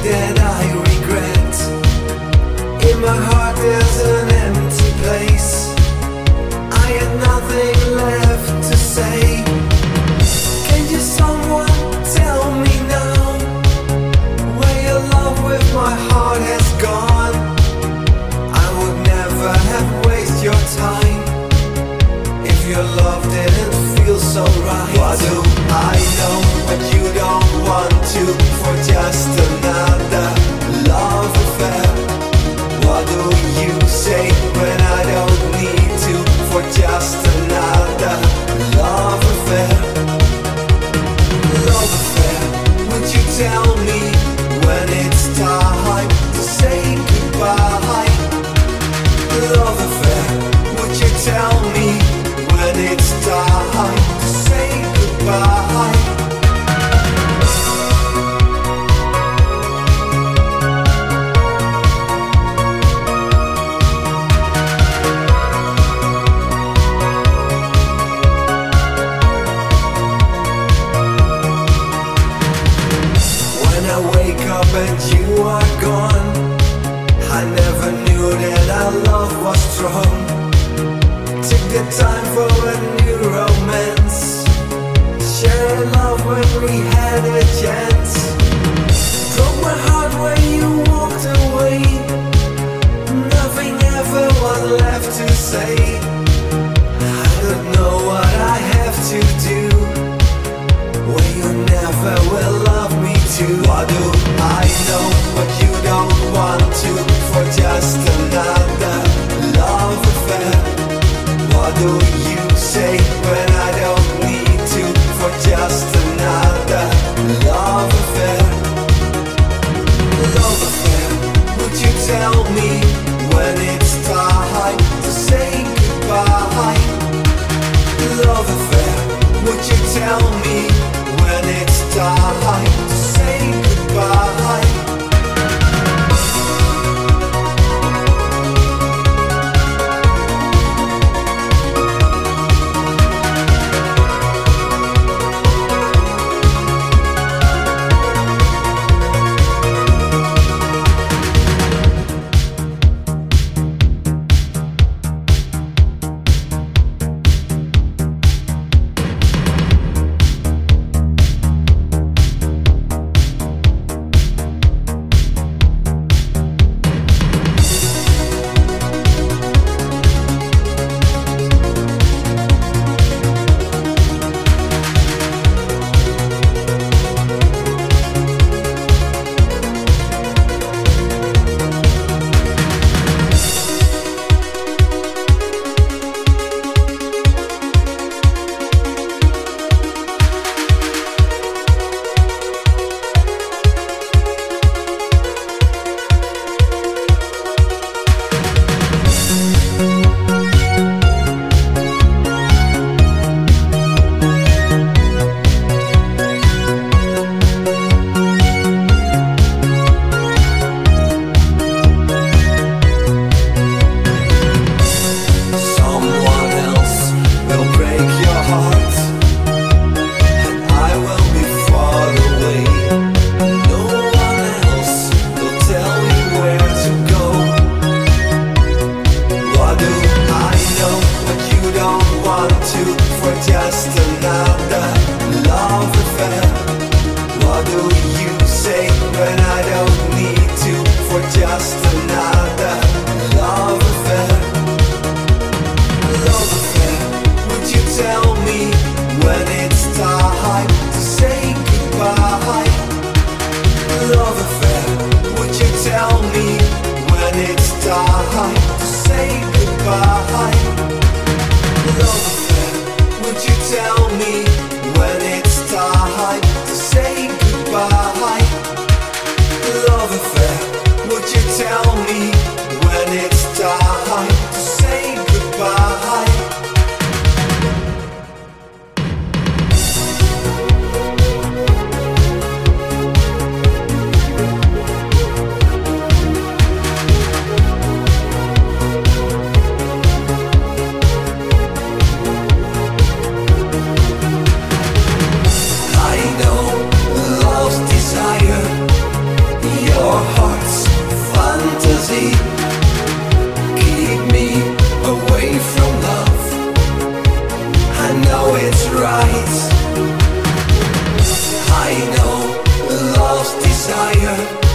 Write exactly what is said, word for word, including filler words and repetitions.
that I regret. In my heart there's an empty place. I had nothing left to say. Can you someone tell me now where your love with my heart has gone? I would never have wasted your time if your love didn't feel so right. What do I know what you don't want to for just another love affair? What do you say when I don't need to for just another love affair? Love affair, would you tell me when it's time to say goodbye? Love affair, would you tell me when it's time to say goodbye? And you are gone. I never knew that our love was strong. Took the time for a new romance, share love when we had a chance. Broke my heart when you walked away. Nothing ever was left to say. I don't know what I have to do when you never will love me too. What do I know what you don't want to for just another love affair? What do you say when I don't need to for just another love affair? Love affair, would you tell me when it's time to say goodbye? Love affair, would you tell me when it's time to say goodbye? desire.